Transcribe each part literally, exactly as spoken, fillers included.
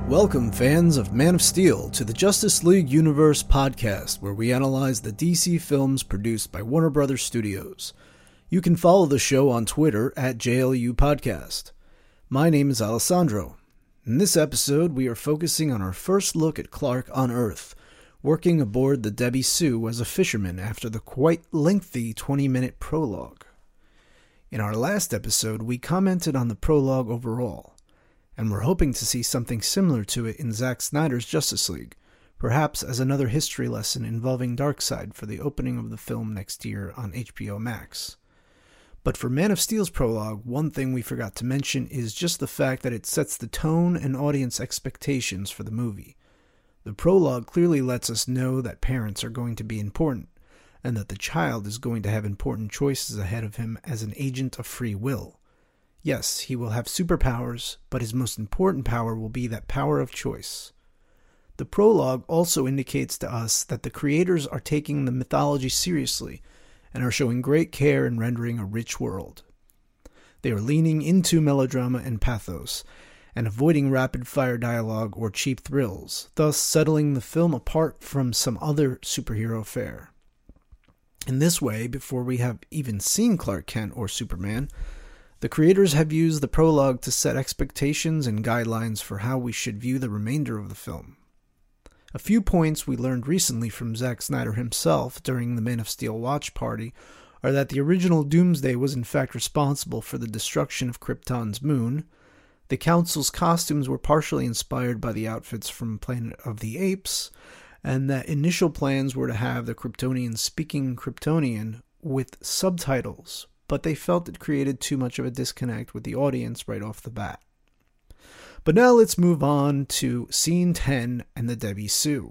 Welcome, fans of Man of Steel, to the Justice League Universe podcast, where we analyze the D C films produced by Warner Brothers Studios. You can follow the show on Twitter at J L U Podcast. My name is Alessandro. In this episode, we are focusing on our first look at Clark on Earth, working aboard the Debbie Sue as a fisherman after the quite lengthy twenty-minute prologue. In our last episode, we commented on the prologue overall, and we're hoping to see something similar to it in Zack Snyder's Justice League, perhaps as another history lesson involving Darkseid for the opening of the film next year on H B O Max. But for Man of Steel's prologue, one thing we forgot to mention is just the fact that it sets the tone and audience expectations for the movie. The prologue clearly lets us know that parents are going to be important, and that the child is going to have important choices ahead of him as an agent of free will. Yes, he will have superpowers, but his most important power will be that power of choice. The prologue also indicates to us that the creators are taking the mythology seriously and are showing great care in rendering a rich world. They are leaning into melodrama and pathos, and avoiding rapid-fire dialogue or cheap thrills, thus settling the film apart from some other superhero fare. In this way, before we have even seen Clark Kent or Superman, the creators have used the prologue to set expectations and guidelines for how we should view the remainder of the film. A few points we learned recently from Zack Snyder himself during the Man of Steel watch party are that the original Doomsday was in fact responsible for the destruction of Krypton's moon, the Council's costumes were partially inspired by the outfits from Planet of the Apes, and that initial plans were to have the Kryptonians speaking Kryptonian with subtitles, but they felt it created too much of a disconnect with the audience right off the bat. But now let's move on to Scene ten and the Debbie Sue.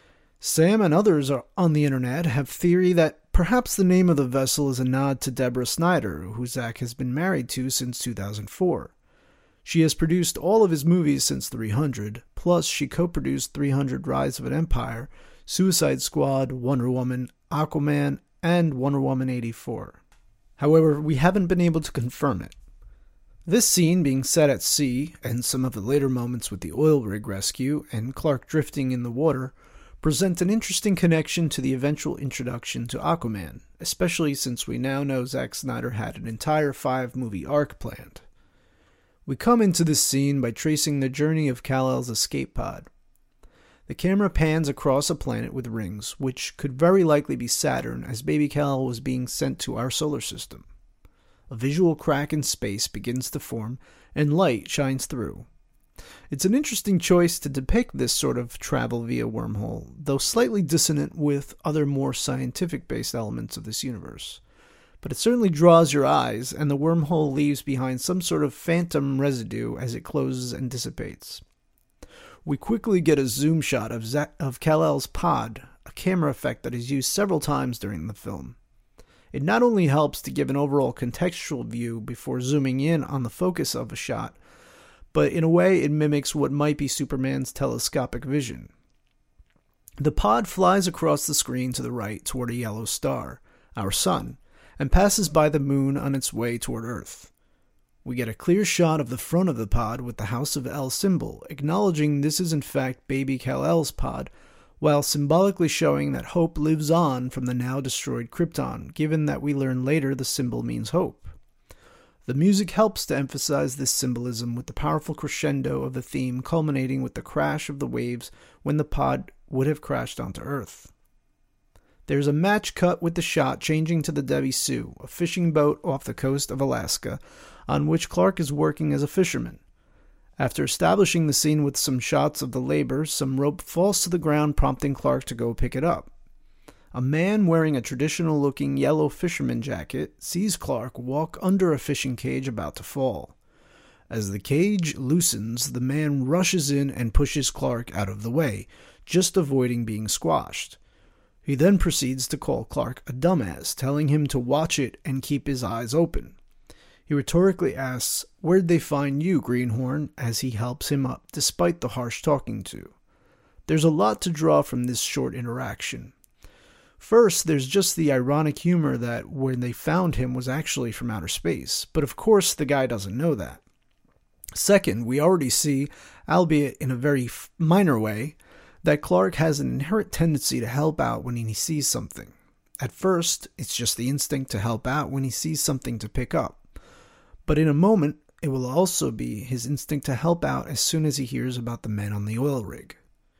Sam and others are on the internet have theory that perhaps the name of the vessel is a nod to Deborah Snyder, who Zack has been married to since two thousand four. She has produced all of his movies since three hundred, plus she co-produced three hundred Rise of an Empire, Suicide Squad, Wonder Woman, Aquaman, and Wonder Woman eighty-four. However, we haven't been able to confirm it. This scene being set at sea, and some of the later moments with the oil rig rescue and Clark drifting in the water, present an interesting connection to the eventual introduction to Aquaman, especially since we now know Zack Snyder had an entire five-movie arc planned. We come into this scene by tracing the journey of Kal-El's escape pod. The camera pans across a planet with rings, which could very likely be Saturn, as baby Kal-El was being sent to our solar system. A visual crack in space begins to form, and light shines through. It's an interesting choice to depict this sort of travel via wormhole, though slightly dissonant with other more scientific-based elements of this universe. But it certainly draws your eyes, and the wormhole leaves behind some sort of phantom residue as it closes and dissipates. We quickly get a zoom shot of, Zack, of Kal-El's pod, a camera effect that is used several times during the film. It not only helps to give an overall contextual view before zooming in on the focus of a shot, but in a way it mimics what might be Superman's telescopic vision. The pod flies across the screen to the right toward a yellow star, our sun, and passes by the moon on its way toward Earth. We get a clear shot of the front of the pod with the House of El symbol, acknowledging this is in fact baby Kal-El's pod, while symbolically showing that hope lives on from the now destroyed Krypton, given that we learn later the symbol means hope. The music helps to emphasize this symbolism with the powerful crescendo of the theme culminating with the crash of the waves when the pod would have crashed onto Earth. There's a match cut with the shot changing to the Debbie Sue, a fishing boat off the coast of Alaska, on which Clark is working as a fisherman. After establishing the scene with some shots of the labor, some rope falls to the ground, prompting Clark to go pick it up. A man wearing a traditional-looking yellow fisherman jacket sees Clark walk under a fishing cage about to fall. As the cage loosens, the man rushes in and pushes Clark out of the way, just avoiding being squashed. He then proceeds to call Clark a dumbass, telling him to watch it and keep his eyes open. He rhetorically asks, "Where'd they find you, Greenhorn?" as he helps him up, despite the harsh talking to. There's a lot to draw from this short interaction. First, there's just the ironic humor that when they found him was actually from outer space, but of course the guy doesn't know that. Second, we already see, albeit in a very minor way, that Clark has an inherent tendency to help out when he sees something. At first, it's just the instinct to help out when he sees something to pick up. But in a moment, it will also be his instinct to help out as soon as he hears about the men on the oil rig.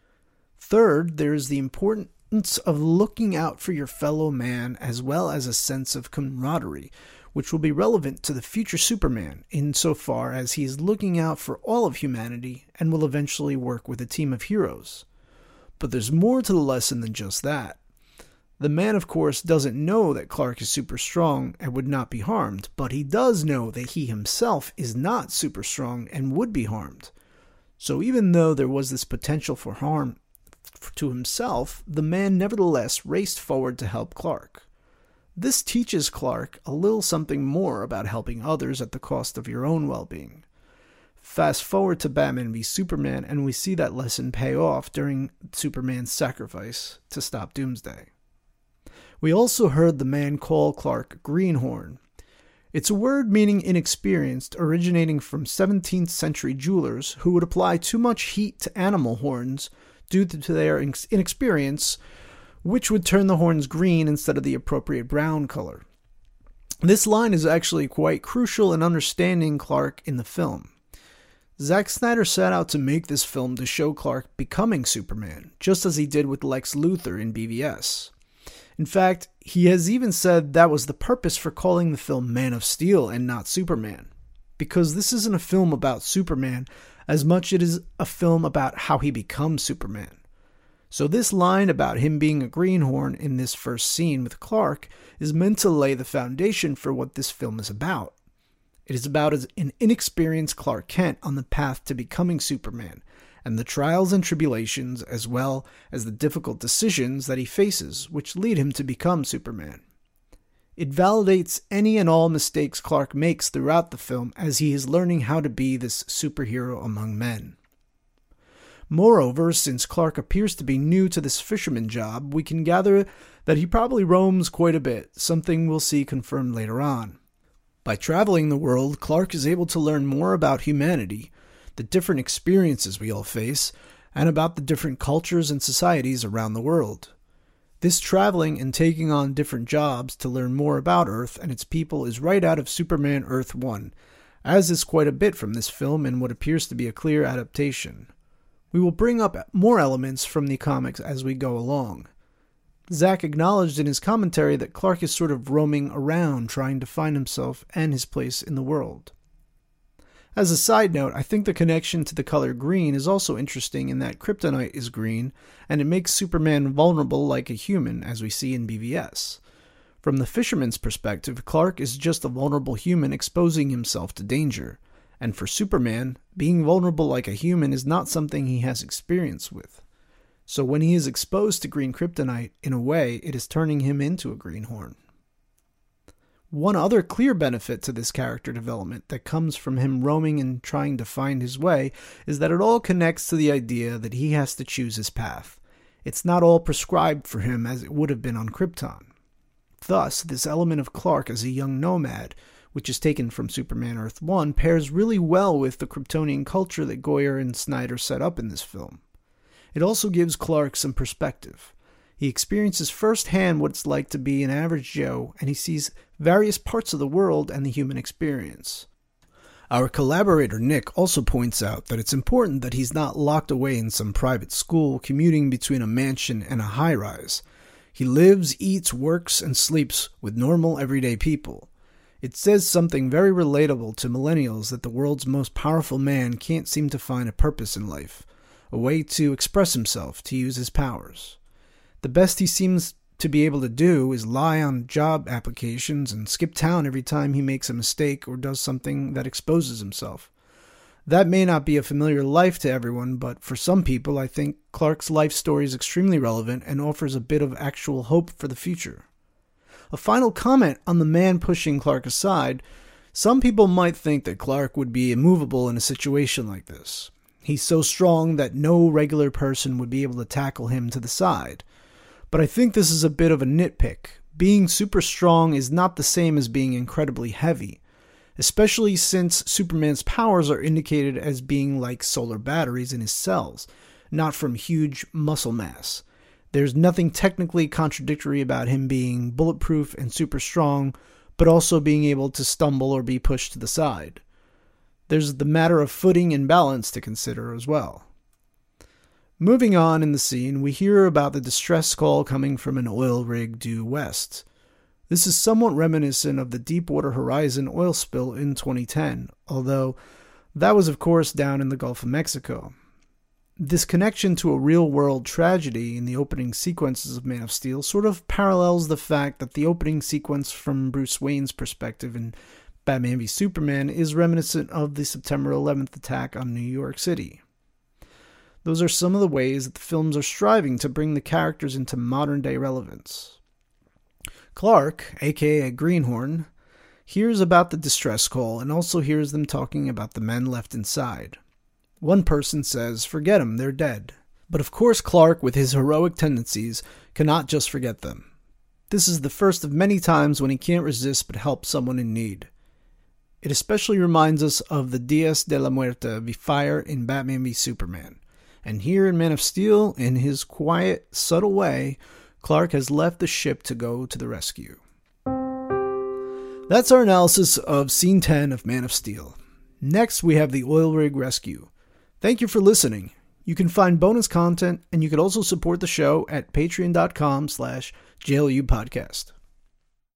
Third, there is the importance of looking out for your fellow man as well as a sense of camaraderie, which will be relevant to the future Superman insofar as he is looking out for all of humanity and will eventually work with a team of heroes. But there's more to the lesson than just that. The man, of course, doesn't know that Clark is super strong and would not be harmed, but he does know that he himself is not super strong and would be harmed. So even though there was this potential for harm to himself, the man nevertheless raced forward to help Clark. This teaches Clark a little something more about helping others at the cost of your own well-being. Fast forward to Batman v Superman, and we see that lesson pay off during Superman's sacrifice to stop Doomsday. We also heard the man call Clark Greenhorn. It's a word meaning inexperienced, originating from seventeenth century jewelers who would apply too much heat to animal horns due to their inexperience, which would turn the horns green instead of the appropriate brown color. This line is actually quite crucial in understanding Clark in the film. Zack Snyder set out to make this film to show Clark becoming Superman, just as he did with Lex Luthor in B V S. In fact, he has even said that was the purpose for calling the film Man of Steel and not Superman, because this isn't a film about Superman as much as it is a film about how he becomes Superman. So this line about him being a greenhorn in this first scene with Clark is meant to lay the foundation for what this film is about. It is about an inexperienced Clark Kent on the path to becoming Superman, and the trials and tribulations as well as the difficult decisions that he faces, which lead him to become Superman. It validates any and all mistakes Clark makes throughout the film as he is learning how to be this superhero among men. Moreover, since Clark appears to be new to this fisherman job, we can gather that he probably roams quite a bit, something we'll see confirmed later on. By traveling the world, Clark is able to learn more about humanity, the different experiences we all face, and about the different cultures and societies around the world. This traveling and taking on different jobs to learn more about Earth and its people is right out of Superman Earth one, as is quite a bit from this film and what appears to be a clear adaptation. We will bring up more elements from the comics as we go along. Zack acknowledged in his commentary that Clark is sort of roaming around trying to find himself and his place in the world. As a side note, I think the connection to the color green is also interesting in that kryptonite is green, and it makes Superman vulnerable like a human, as we see in B V S. From the fisherman's perspective, Clark is just a vulnerable human exposing himself to danger, and for Superman, being vulnerable like a human is not something he has experience with. So when he is exposed to green kryptonite, in a way, it is turning him into a greenhorn. One other clear benefit to this character development that comes from him roaming and trying to find his way is that it all connects to the idea that he has to choose his path. It's not all prescribed for him as it would have been on Krypton. Thus, this element of Clark as a young nomad, which is taken from Superman Earth one, pairs really well with the Kryptonian culture that Goyer and Snyder set up in this film. It also gives Clark some perspective. He experiences firsthand what it's like to be an average Joe, and he sees various parts of the world and the human experience. Our collaborator Nick also points out that it's important that he's not locked away in some private school commuting between a mansion and a high-rise. He lives, eats, works, and sleeps with normal, everyday people. It says something very relatable to millennials that the world's most powerful man can't seem to find a purpose in life, a way to express himself, to use his powers. The best he seems to be able to do is lie on job applications and skip town every time he makes a mistake or does something that exposes himself. That may not be a familiar life to everyone, but for some people, I think Clark's life story is extremely relevant and offers a bit of actual hope for the future. A final comment on the man pushing Clark aside. Some people might think that Clark would be immovable in a situation like this. He's so strong that no regular person would be able to tackle him to the side. But I think this is a bit of a nitpick. Being super strong is not the same as being incredibly heavy. especially since Superman's powers are indicated as being like solar batteries in his cells, not from huge muscle mass. There's nothing technically contradictory about him being bulletproof and super strong, but also being able to stumble or be pushed to the side. There's the matter of footing and balance to consider as well. Moving on in the scene, we hear about the distress call coming from an oil rig due west. This is somewhat reminiscent of the Deepwater Horizon oil spill in twenty ten, although that was of course down in the Gulf of Mexico. This connection to a real-world tragedy in the opening sequences of Man of Steel sort of parallels the fact that the opening sequence from Bruce Wayne's perspective in Batman v Superman is reminiscent of the September eleventh attack on New York City. Those are some of the ways that the films are striving to bring the characters into modern-day relevance. Clark, aka Greenhorn, hears about the distress call and also hears them talking about the men left inside. One person says, "Forget them, they're dead." But of course Clark, with his heroic tendencies, cannot just forget them. This is the first of many times when he can't resist but help someone in need. It especially reminds us of the Dias de la Muerte vi fire in Batman v Superman. And here in Man of Steel, in his quiet, subtle way, Clark has left the ship to go to the rescue. That's our analysis of Scene ten of Man of Steel. Next, we have the oil rig rescue. Thank you for listening. You can find bonus content, and you can also support the show at patreon.com slash JLU podcast.